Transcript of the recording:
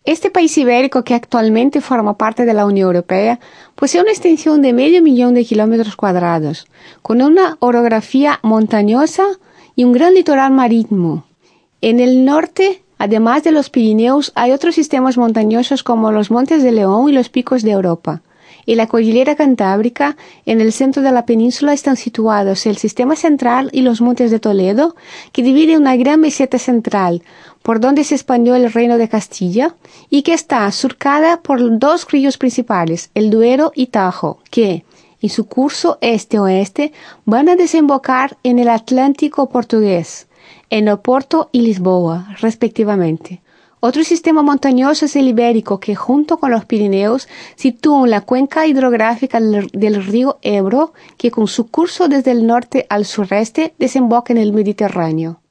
Este país ibérico, que actualmente forma parte de la Unión Europea, posee una extensión de 500.000 de kilómetros cuadrados, con una orografía montañosa y un gran litoral marítimo. En el norte, además de los Pirineos, hay otros sistemas montañosos como los Montes de León y los Picos de Europa. En la cordillera Cantábrica, en el centro de la península, están situados el Sistema Central y los Montes de Toledo, que dividen una gran meseta central, por donde se expandió el Reino de Castilla, y que está surcada por dos ríos principales, el Duero y Tajo, que, en su curso este-oeste, van a desembocar en el Atlántico portugués, en Oporto y Lisboa, respectivamente. Otro sistema montañoso es el ibérico, que junto con los Pirineos sitúa la cuenca hidrográfica del río Ebro, que con su curso desde el norte al sureste desemboca en el Mediterráneo.